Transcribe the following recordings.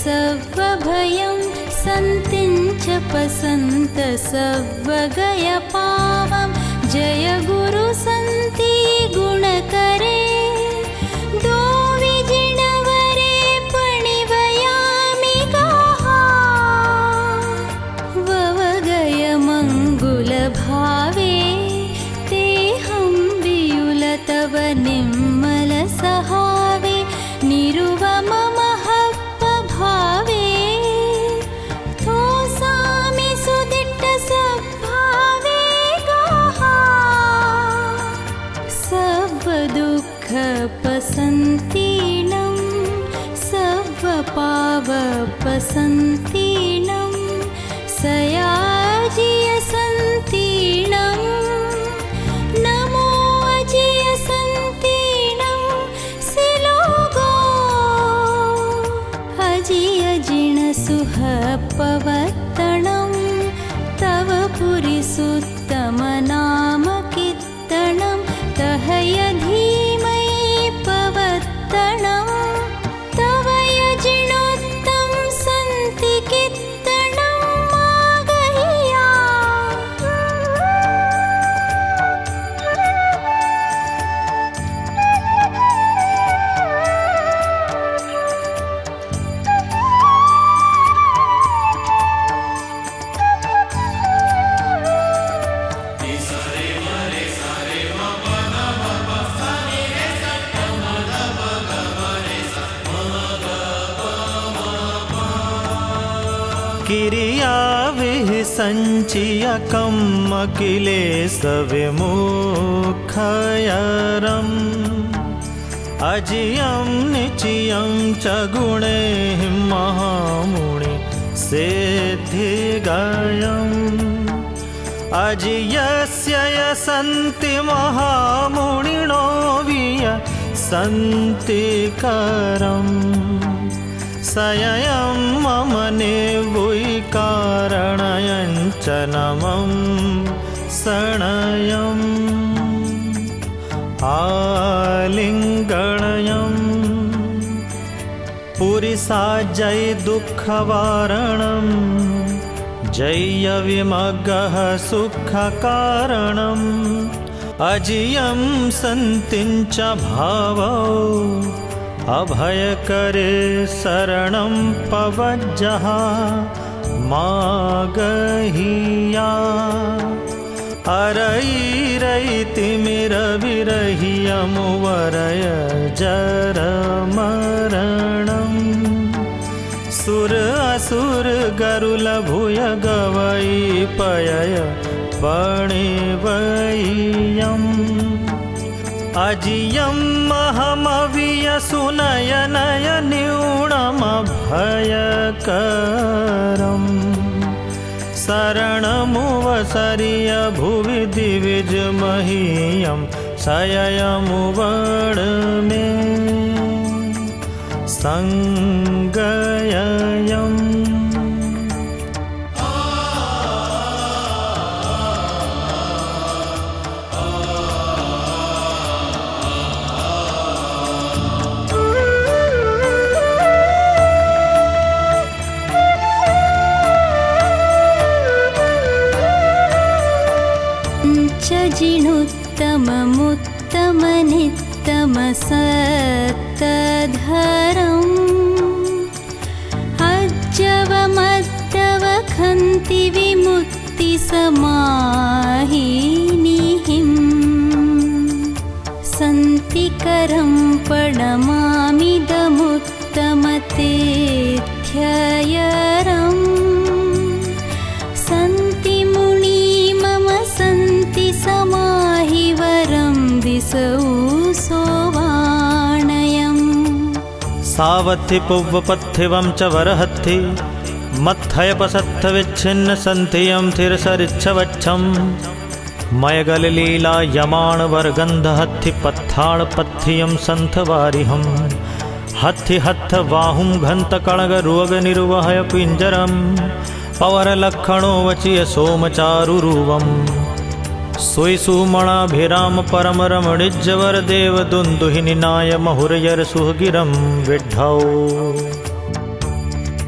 सव्वभयं सन्तिञ्च पसन्त सव्वगयपावं जय गुरु सन्ति गुणकरे दो विजिणवरे पणिवयामि गाः ववगय मङ्गुलभावे तेहं वियुल तव निर्मल सहावे निरुवम महत्वभावे थोसामि सुदिट्ट सद्भावे गाः सव्वदुःखपसन्तीनं सव्वपावपसन्तीनं सयाजियसन्तीनं नमो अजियसन्तीनं सिलोगो अजियजिणसुहपवत्तणं तव पुरिसुत्तमनामकीर्तनं तहय धीमहि पवत्तणं तव यजिणोत्तं सन्ति कीर्तनं मागह्या किरियाविसञ्चियकम् अखिलेशविमुखयरम् अजियं निचियं च गुणैः महामुनि सिद्धिगयम् अजियस्य यसन्ति महामुनिनो विय सन्ति करम् सयं मम निर्वुयिकारणयं च नमं सणयम् आलिङ्गणयम् पुरिसाजय दुःखवारणं जय विमग्गः सुखकारणम् अजियं सन्तिञ्च भावौ अभयकरे शरणं पवज्जः मागहिया अरैरैतिमिरविरह्यमुवरय जरमरणं सुर असुर गरुल भूय गवै पयय पणिवय्यम् अजियं महमवियसुनयनय न्यूनमभयकरम् शरणमुवसर्य भुवि दिविजमहीयं शययमुवड मे संगययम् जिणुत्तममुत्तमनित्तमसत्तधरम् अज्जवमद्दवखन्ति विमुक्तिसमाहिनीं सन्तिकरं पणमामिदमुत्तमतेथ्ययरम् सन्ति मुनि मम सन्ति समाहिवरं दिसौ सोवाणयम् सावथि पुव्वपथिवं च वरहत्थि मत्थयपसत्थविच्छिन्न सन्धियं थिरसरिच्छवच्छं मयगललीला यमाण वरगन्धहत्थि पत्थाळपत्थियं सन्थवारिहं हत्थि हत्थ वाहुं घन्तकणगरुवगनिर्वहय पिञ्जरं पवरलक्षणो वचिय सोमचारुरूवम् सुमणाभिराम परम रमणिज्जवर देव दुन्दुहिनिनाय महुरयर सुहगिरं विड्ढौ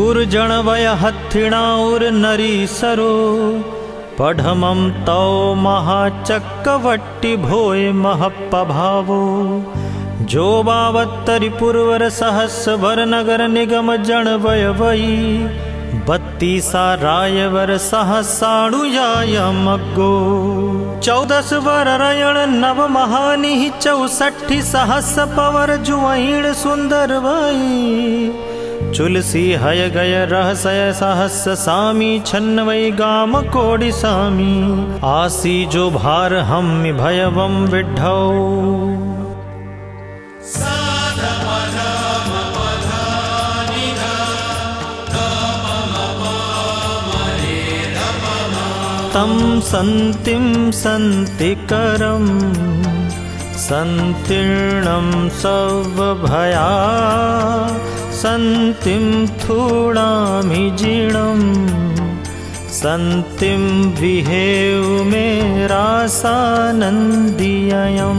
दुर्जनवय हथिणाउर नरीसरो पढ़मं तौ महाचक्रवट्टि भोय महपभावो जो बावत्तरि पुरवर सहस्र वर नगर निगम जनवय वही 32 रायवर सहसाणुयायमग्गो 14 वर रयण नव महानि 64 सहस्र पवर जुवैण सुंदर वही चुलसी हय गय रहसय सहस्र सामी छन्नवै गाम कोडि सामी आसी जो भार हम भयवम विड्ढौ तं सन्तिं सन्तिकरं सन्तीर्णं सर्वभया सन्तिं थूणामि जीर्णं सन्तिं विहेउमे रासानन्दियम्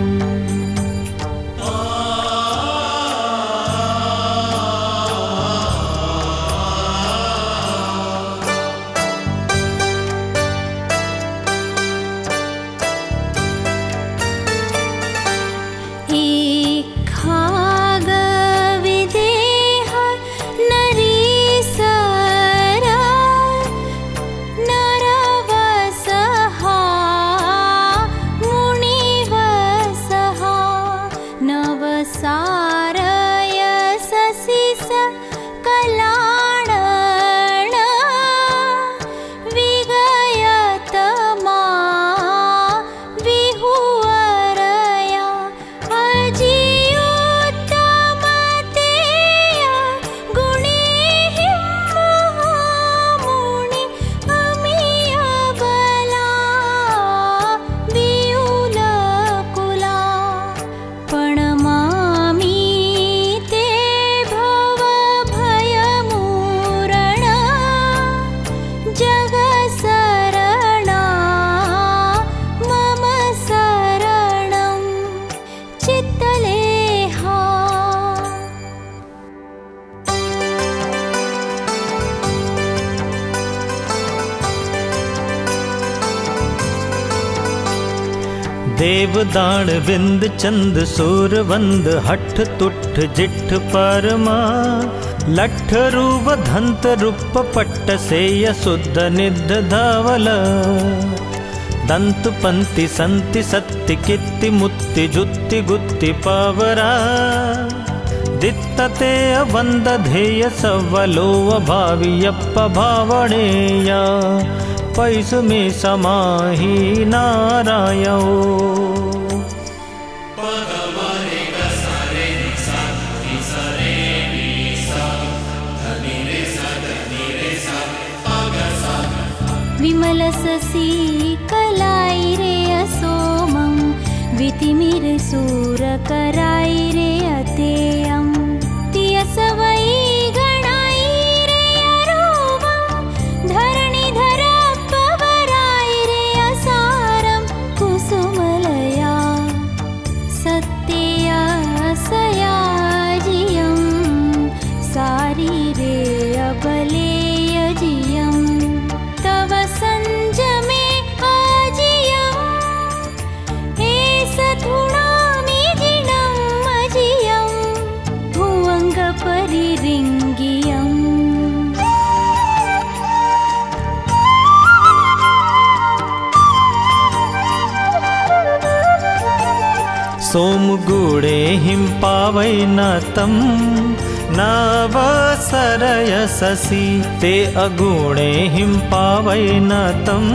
देवदान विंद चंद सूर वंद हठ तुठ जिठ परमा लठ रूप धंत रूप पट्ट सेय शुद्ध निध धवल दंत पंति संति सत्ति कित्ति मुत्ति जुत्ति गुत्ति पवरा दित्तते वंद धेय सवलो भावियप्प भावणेय पैस में समाहि नारायण विमल ससी कलाई रे असोमं वितिमिर सूर कराई रे अतेयं तियस वै गणाई रे अरूपं धरणि धर पवराई रे असारं कुसुमलया सत्यया सयाजियं सारी रे अबलेय जियं तव संजमे आजियं हे सथुणामि जिनं मजियं भुवंग परिरिंगियं सोमगुणे हिं पावैनातं नवसरयससि ते अगुणे हिं पावैनातं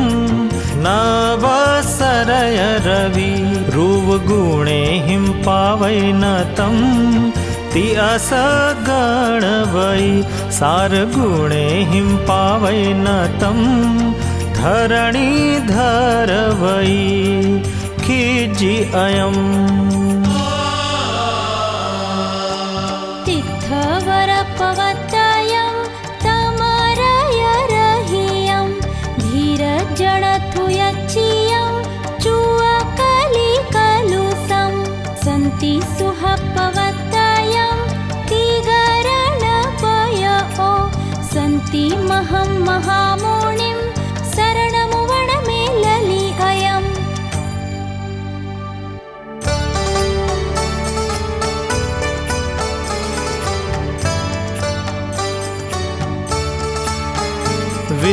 नवसरय रवि रूवगुणे हिं पावैनातं ति असगण वै सारगुणे हिं पावैनातं धरणीधर वै खिजि अयम् तिथवरपवतयं तमरयरहियं धीरजणथुयच्चियं चुवकलिकलुषं सन्ति सुहपवतयं तिगरणपय ओ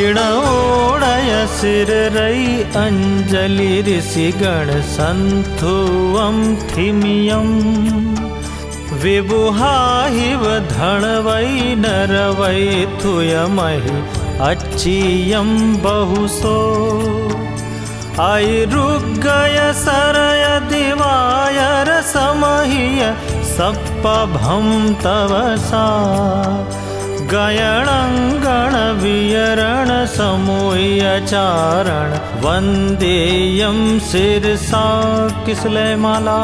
तिण ओडय सिर रई अंजलि ऋषि गण संथुअम थिमियम विबुहाहिव धन वै नर वै थुयमहि अच्छियम बहुसो ऐरुगय सरय दिवायर समहिय सप्पभं तवसा गयणंगण वियरण समूहचारण वंदेयम शिरसा। किसलय माला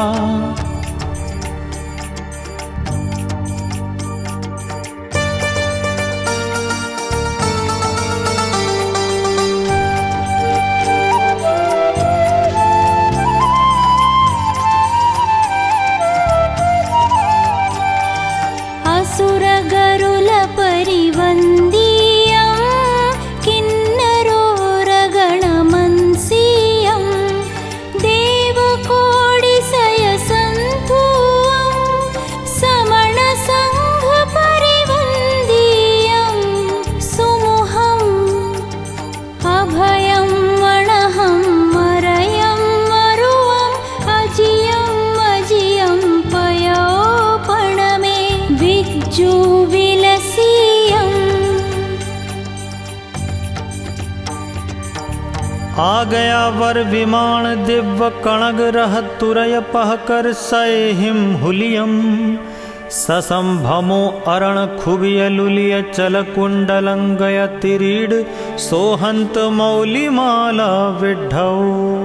आ गया वर विमान दिव्य कणग रह तुरय पहकर सहिम हुलियम ससंभमो अरण खुबिय लुलिय चल कुंडलंगय तिरीड सोहंत मौली माला विड्ढौ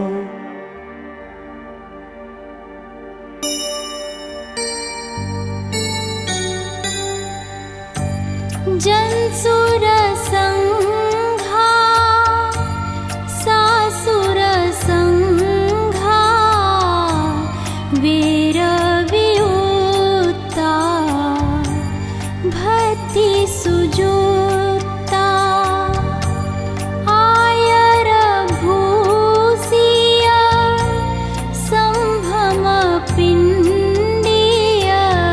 जंसुर संघा सासुर संघा वीर वियुक्ता भक्ति सुजुक्ता आयर भूषिय संभम पिंडिय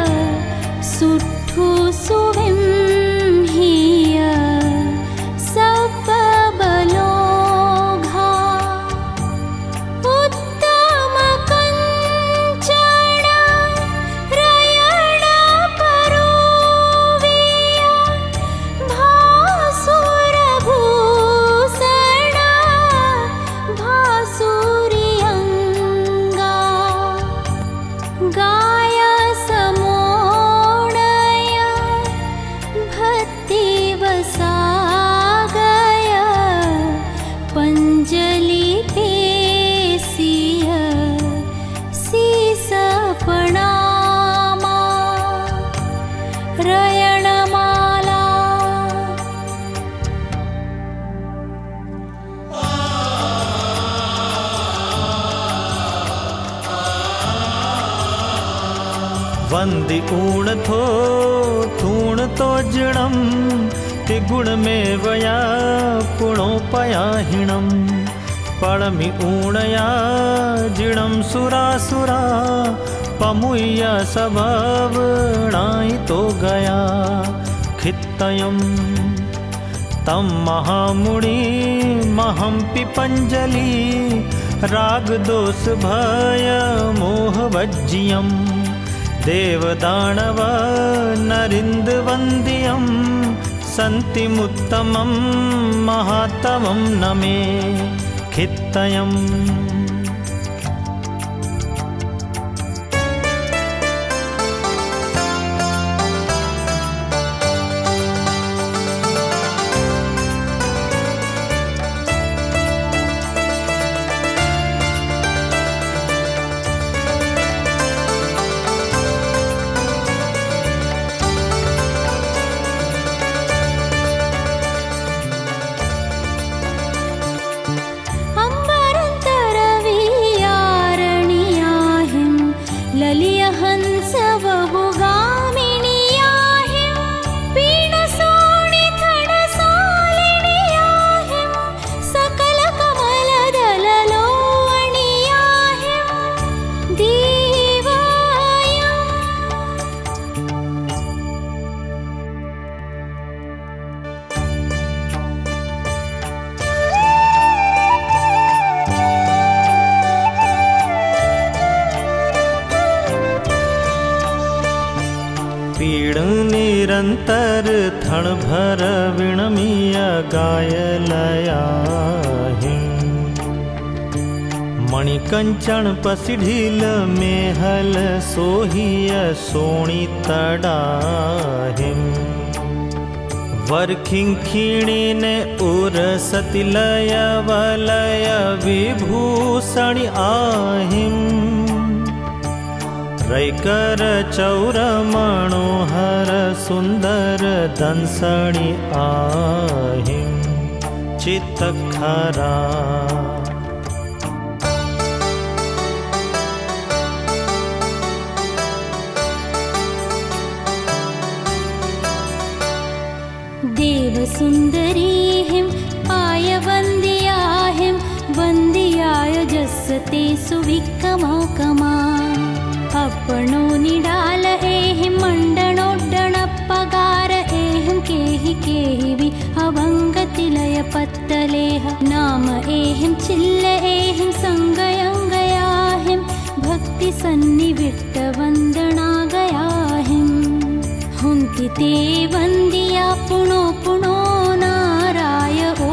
सुठु सुविम वंदि ऊण थो थूण तो जिणम तिगुण में वया पुणोपयाहिणम पड़मि ऊणया जिणम सुरासुरा पमुय्य सबवणाई तो गया खित्तयम तम महामुनि महं पिपंजलि राग दोष भय मोह वज्जियम देवदानव नरिंद वंद्यम संतिमुत्तमं महातमं नमे खित्तयम वीण निरंतर थण भर विणमीय गायलया मणिकंचन पसिढील मेहल सोहिय सोणी तडाहिम वरखिंखिणी ने उरसतिलय वलय विभूषणि आहिम रैकर चौर मनोहर सुंदर दंसणि आहिम चित्तखरा देव सुंदरी हिम आय वंदियाहिम वंदियाय जसते सुविक्रमा कमा अपनो निडाल एहिम मंडनोड्डण पगार एहिम केहि वि अभंगतिलय पत्तलेह नाम एहिम चिल्ल एहिम संगयंगयाहिम भक्ति सन्निविट्ट वंदना गयाहिम हुंकिते वंदिया पुनो पुनो नाराय ओ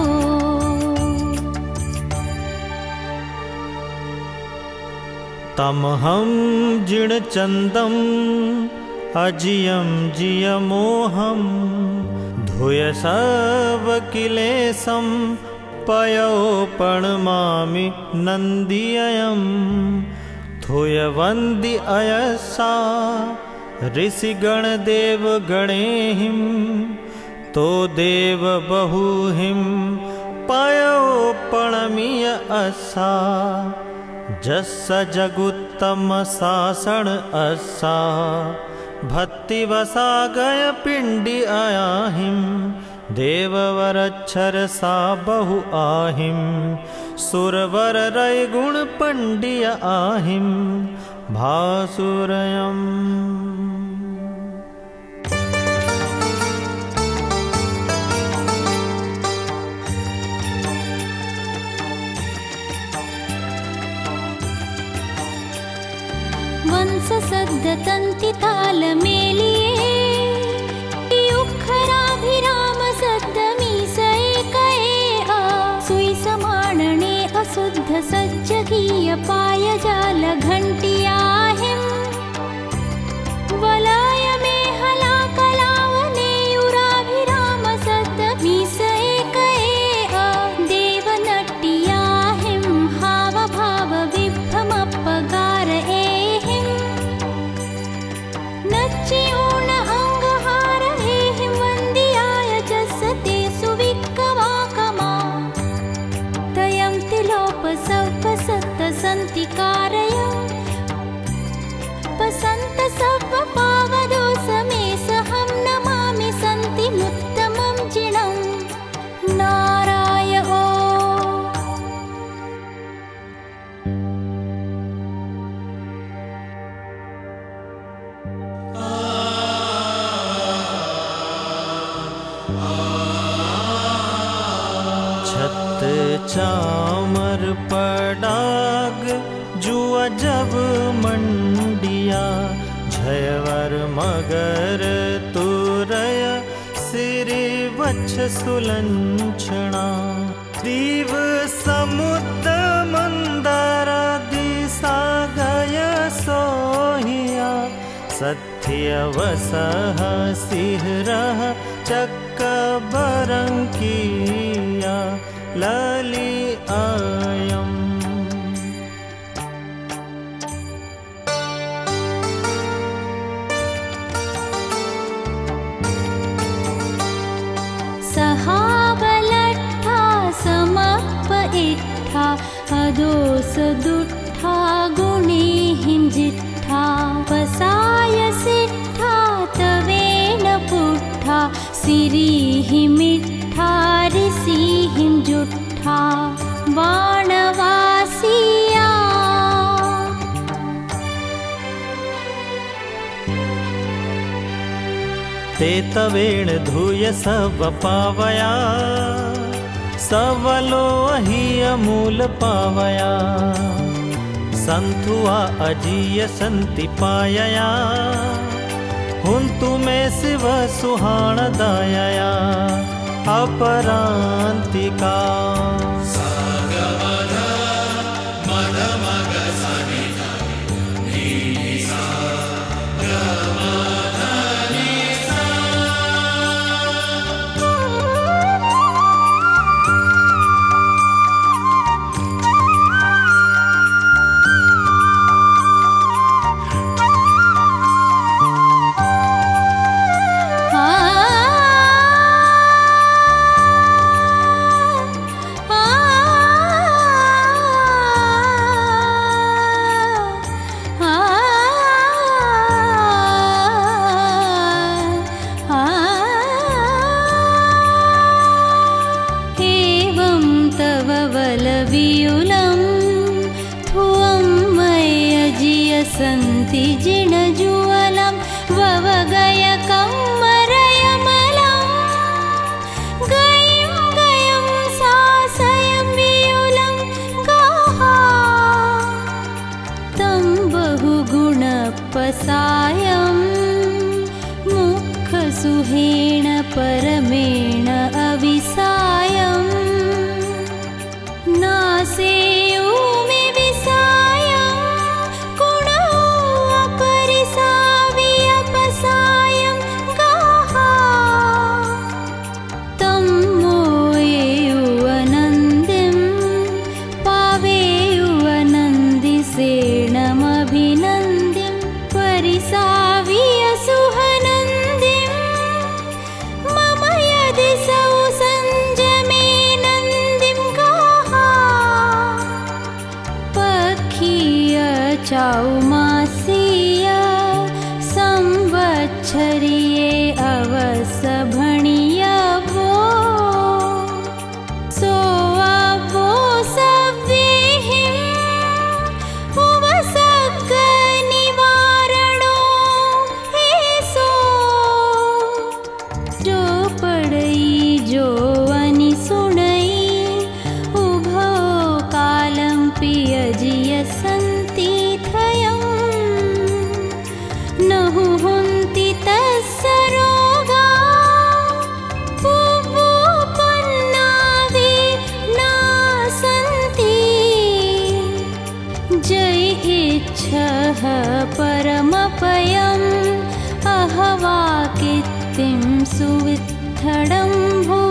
तमहं जिणचंदम अजियम जियमोहम धूयसवकिलेशं पयो प्रणमामि नंदिययम् थूयवंदि अयसा ऋषिगण देव गणेहिम तो देव बहुहिम पायो प्रणमीय असा जस जगुत्तम सासण असा भक्तिवसा गय पिंडी आयाहिम देववरच्छर सा बहु आहिम सुरवर रय गुण पंडिय आहिम भासुरयम् वंश सद्द तंति ताल मेलिए उखराभिराम सद्द मीस एकए आ सुई समाणने अशुद्ध सज्जकीय पाय जाल घंटियाहिम वलय में हला कलावने युराभिराम सद्द मीस एकए आ देव नट्टियाहिम हाव भाव विभ्रम पगार नच्चिऊर्ण अंगहार हेहिम वंदियाय जसते सुविक्रमा कमा तयं तिलोप सव्व सत्त सन्ति कारयं पसंत सव्व पावदो समेस हम नमामि सन्ति मुत्तमं जिणं नाराय ओ चामर पडाग जुआ जब मंडिया झयवर मगर तुरय सिरि वच्छ सुलंछणा दीव समुद्र मंदर दिशा गय सोहिया सत्य वसह सिहरह चक्कबरंकिया लली आयम सहाबलट्ठा समप्प इट्ठा अदोस दुट्ठा गुणे हिंजिट्ठा पसाय सिट्ठा तवेन पुट्ठा सिरिहिमिट्ठा ऋषिहिं जुट्ठा वाणवासिया ते तवेण धूय सव पावया सवलो ही अमूल पावया संथुआ अजीय संति पायया हुन्तु मे शिव सुहाणदयया अपरान्तिका। सन्ति जिणजुवलं ववगयकं मरयमलं गयं गयं सासयं वियुलं गाहा तं बहुगुणपसायं मुखसुहेण परमेण अविसायं नासे अभिनन्दिं परिसाव्य सुहनन्दिं मम यदि सौ संजमे नन्दिं गाहा पखीय चौमासीय संवत्सरीये अवसभणीय वो सोऽवो सव्येहिं निवारणो हे सो जो पड़ई जो अनि सुनई उभो कालं पियजिय सन्ति थयं नहु हुन्ति तस्य रोगा पुवोपन्नावि नासन्ति जय इच्छः परमपयम् अहवा कीर्तिं सुवित्थडं भो